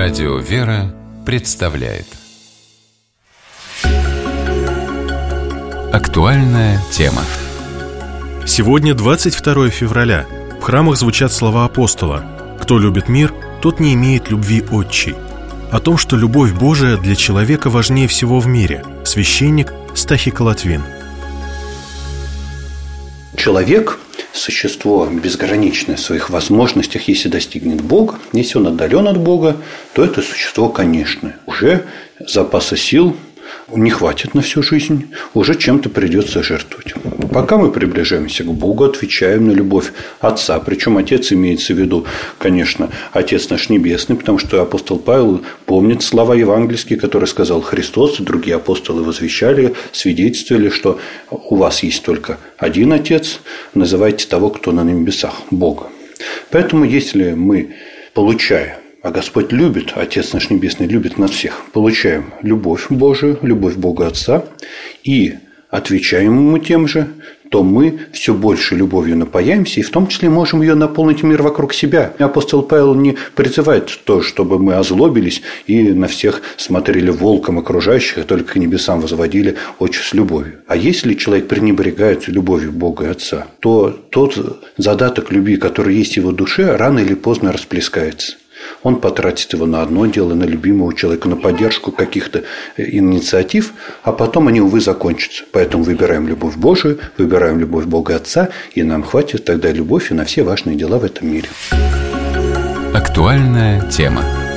Радио «Вера» представляет актуальная тема. Сегодня 22 февраля. В храмах звучат слова апостола: «Кто любит мир, тот не имеет любви отчей». О том, что любовь Божия для человека важнее всего в мире. Священник Стахий Колотвин. Человек – существо безграничное в своих возможностях, если достигнет Бога. Если он отдален от Бога, то это существо, конечно, уже запаса сил не хватит на всю жизнь, уже чем-то придется жертвовать. Пока мы приближаемся к Богу, отвечаем на любовь Отца. Причем Отец имеется в виду, конечно, Отец наш Небесный, потому что апостол Павел помнит слова евангельские, которые сказал Христос, и другие апостолы возвещали, свидетельствовали, что у вас есть только один Отец, называйте того, кто на небесах, Бога. Поэтому, если мы, получая, а Господь любит, Отец наш Небесный любит нас всех, получаем любовь Божию, любовь Бога Отца и отвечаем Ему тем же, то мы все больше любовью напояемся и в том числе можем ее наполнить мир вокруг себя. Апостол Павел не призывает то, чтобы мы озлобились и на всех смотрели волком окружающих и только к небесам возводили очи с любовью. А если человек пренебрегает любовью Бога и Отца, то тот задаток любви, который есть в его душе, рано или поздно расплескается. Он потратит его на одно дело, на любимого человека, на поддержку каких-то инициатив, а потом они, увы, закончатся. Поэтому выбираем любовь Божию, выбираем любовь Бога Отца, и нам хватит тогда любовь и на все важные дела в этом мире. Актуальная тема.